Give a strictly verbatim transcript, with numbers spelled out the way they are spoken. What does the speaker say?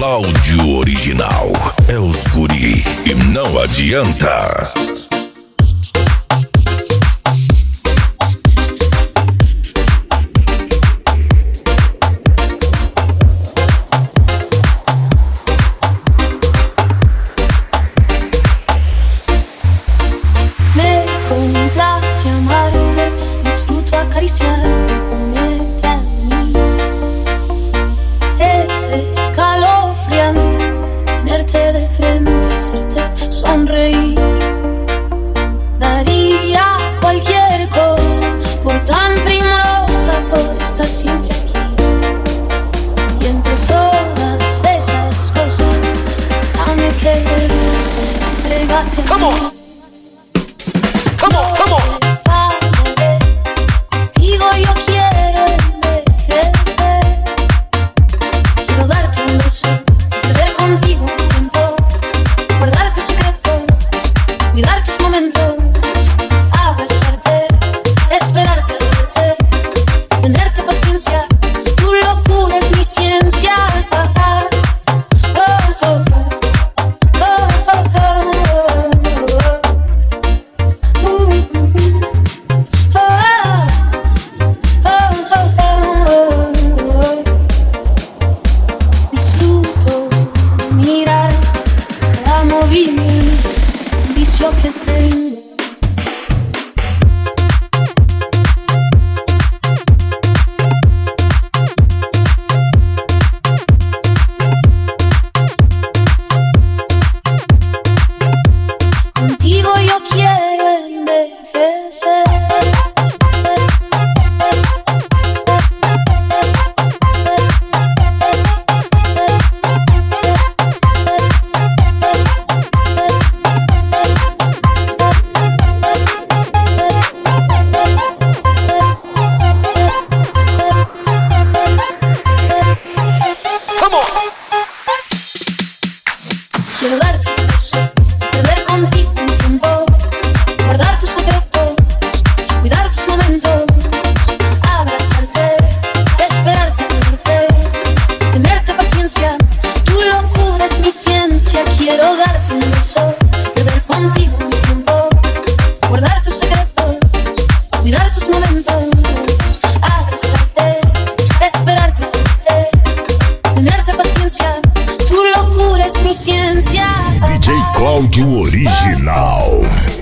Cláudio Original. É os guri e não adianta. Me complace amarte, disfruto acariciarte, ponerte a mí. Es escalofriante tenerte de frente, hacerte sonreír. Daría cualquier cosa por tan primorosa, por estar siempre aquí. Y entre todas esas cosas, dame querer, entrégate a mí. Come on. Come on, come on. Contigo yo quiero envejecer. Quiero darte un beso, perder contigo un tiempo, guardar tus secretos, cuidar tus momentos, abrazarte, esperarte, verte, tenerte paciencia. Tu locura es mi ciencia. Oh, oh, oh, oh, oh, oh, oh. Disfruto mirar, amo vivir, vicio que tengo. Contigo yo quiero envejecer. Come on. Quiero darte un beso, perder contigo un tiempo, guardar tus secretos, cuidar tus momentos, abrazarte, esperarte, verte, tenerte paciencia. Tu locura es mi ciencia. Quiero darte un beso, perder contigo un tiempo, guardar tus secretos, cuidar tus momentos, abrazarte, esperarte, verte, tenerte paciencia. Tu locura es mi ciencia. D J Cláudio Original.